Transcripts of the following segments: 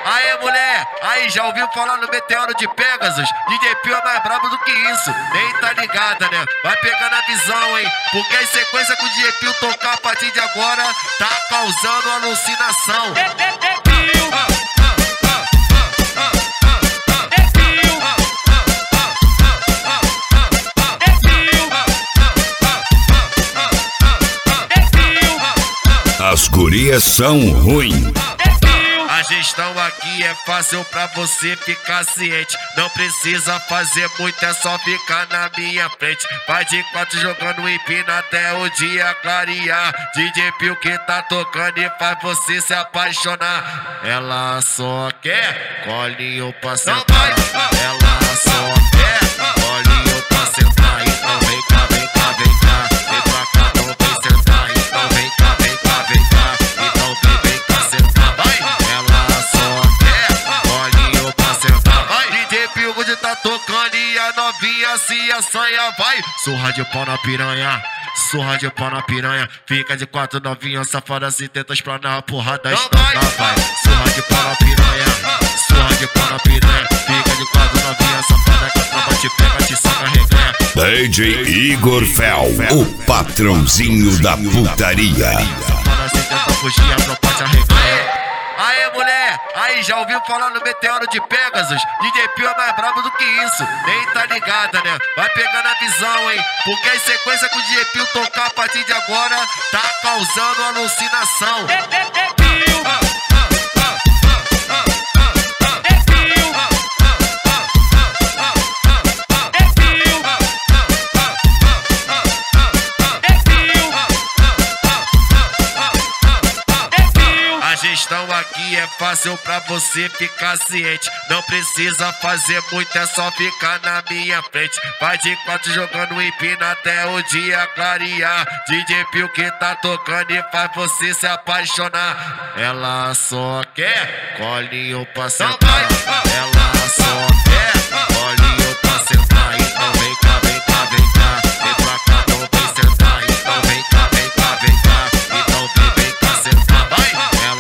Aê, mulher, aí já ouviu falar no meteoro de Pegasus? DJ Pio é mais brabo do que isso, nem tá ligada, né? Vai pegando a visão, hein? Porque a sequência que o DJ Pio tocar a partir de agora tá causando alucinação. As gurias são ruins. A gestão aqui é fácil pra você ficar ciente. Não precisa fazer muito, é só ficar na minha frente. Vai de 4 jogando empina até o dia clarear. DJ Pio que tá tocando e faz você se apaixonar. Ela só quer colinho pra sentar. Ela só quer colinho pra sentar. Então vem cá, vem cá, vem cá. Vem pra cá, não vem sentar. Então vem cá, vem cá, vem cá. Então vem cá sentar. Vai! Tá tocando e a novinha se assanha, vai. Surra de pau na piranha, surra de pau na piranha. Fica de 4 novinha safada se tenta explanar a porrada estancar, vai. Surra de pau na piranha, surra de pau na piranha. Fica de 4 novinha safada que a tropa te pega, te saca reganha. DJ Igor Fel, o patrãozinho da putaria. Safada se tenta fugir, a tropa te arreganha. Aê, mulher, aí já ouviu falar no meteoro de Pegasus? DJ Pio é mais brabo do que isso, nem tá ligada, né? Vai pegando a visão, hein? Porque a sequência que o DJ Pio tocar a partir de agora tá causando alucinação. A gestão aqui é fácil pra você ficar ciente. Não precisa fazer muito, é só ficar na minha frente. Vai de 4 jogando empina até o dia clarear. DJ Pio que tá tocando e faz você se apaixonar. Ela só quer colinho pra sentar. Ela só quer colinho pra sentar. Então vem cá, vem cá, vem cá. Vem pra cá, não vem sentar. Então vem cá, vem cá, vem cá. Então vem cá sentar. Vai!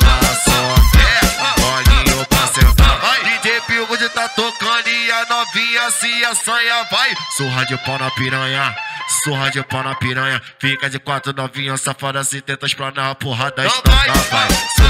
Tá tocando e a novinha se assanha, vai. Surra de pau na piranha, surra de pau na piranha. Fica de 4 novinha safada se tenta explanar a porrada estancar, vai.